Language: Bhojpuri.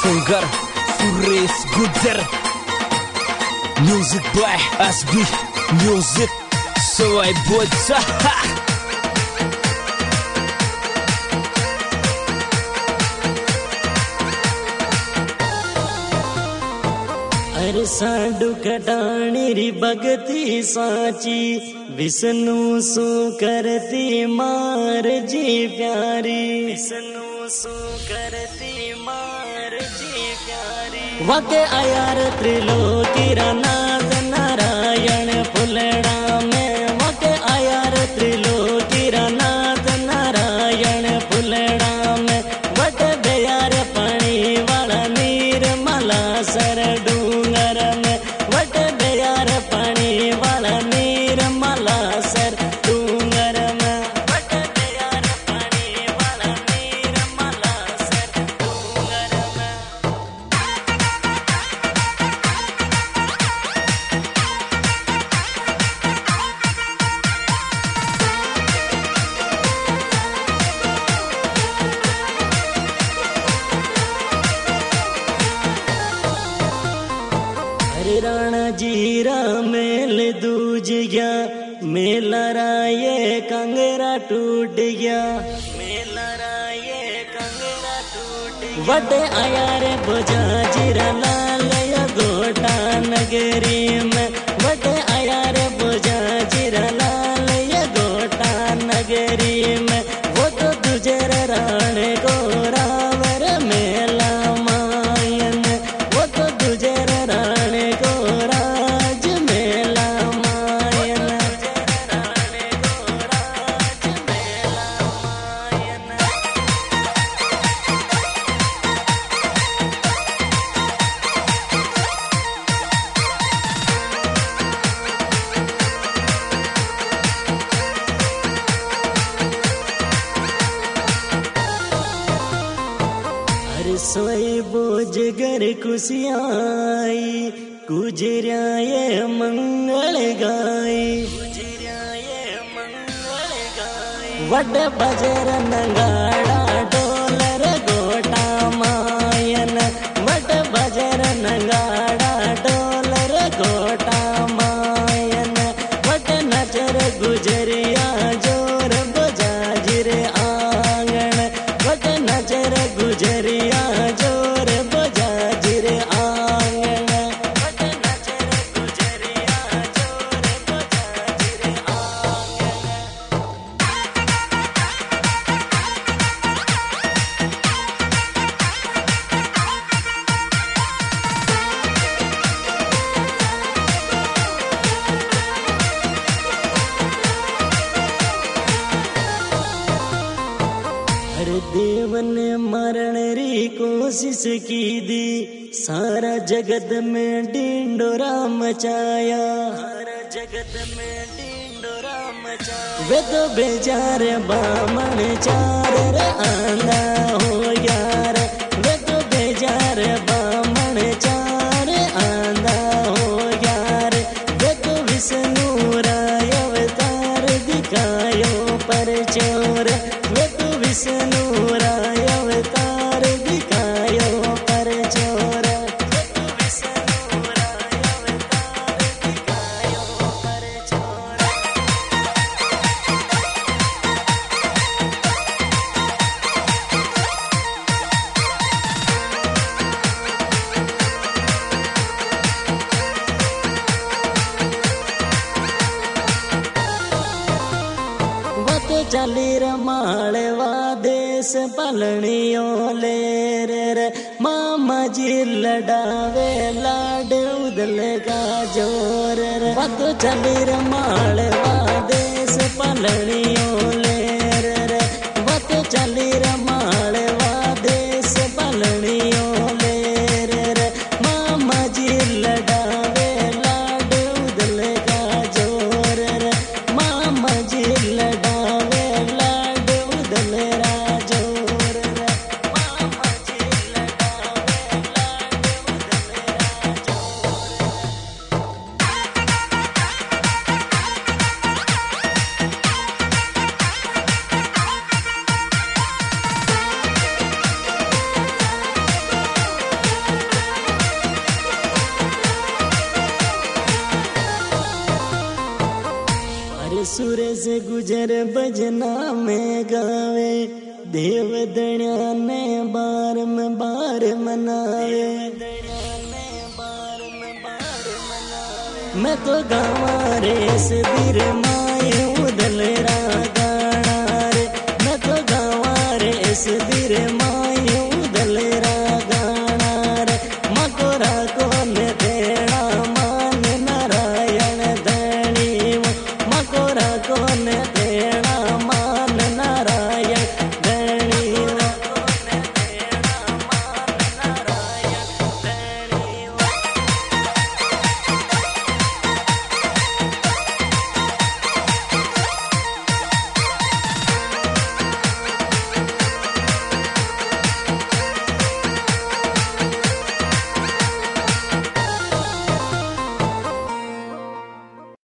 सिंगर सुरेश गुजर, म्यूजिक बाय एसबी म्यूजिक सोई बोचा। अरे साडू कटाणी री भगती साची, विष्णु सु करती मार जी प्यारी, विष्णु सु करती मार जी प्यारी। वके आयार त्रिलोकी नाथ नारायण फुलड़ा में, वके आयार त्रिलोकी नाथ नारायण फुलड़ा में। वट दयार पानी वाला निर्मला सर डूंगर में, वट दयार पानी वाला निर्मला सर डूंगर में, वट दयार पानी वाला निर्मला सर डूंगर में। हरे राणा जीरा मेल दूज गया, मेला राये कंगरा टूट गया, मेला राये कंगरा टूट गया। वटे आया रे बोझा जीरा लाल या गोटा नगरी में, वटे आया रे बोझा जीरा लाल या गोटा नगरी में। वो तो तुझर राणे को रावर मेला मायन, वो तो तुझर राणे को राज मेला मायन, राणे को राज मेला मायन। हर सोई बोझ घर खुशियाँ आई, गुजरियाए मंगल गाई, गुजरियाए मंगल गाई। वड बजर नगाड़ा डोलर गोटा मायन, वड बजर नगाड़ा डोलर गोटा मायन। वड नजर गुजरिया जोर बजाजिर आंगन, वड नजर गुजरिया जोर बजाजिर आंगन, वड नजर गुजरिया जोर बजाजिर आंगन। हर देव ने मरण री कोशिश की दी, सारा जगत में डिंडोरा मचाया, सारा जगत में डिंडोरा मचाया। वे तो बेचार बामण चार रे आंधा हो यार, वे तो बेचार बामण चार आंधा हो यार। वे तो विष्णु राय अवतार दिखायो पर चोर, वे तो विष्णु राय अवतार दिखायो पर चोर, वे तो विष्णु राय अवतार दिखायो पर चोर। वत चली रमाड़वा देश पलनियो ले रे, मामा जी लडावे लाड उदल का जोर रे। वत चली रमाड़वा देश पलनियो ले रे, वत चली रमाड़वा देश पलनियो ले रे। मामा जी लडावे लाड उदल का जोर रे, मामा जी लडावे लाड उदल रा जोर रे, मामा जी लडावे लाड उदल रा जोर। सूरज गुजर भजना में गावे, देव दण्या ने बार में बार मनावे। मैं तो गावा रे सदीर माए उदल रा गाना रे, मैं तो गावा रे सदीर माए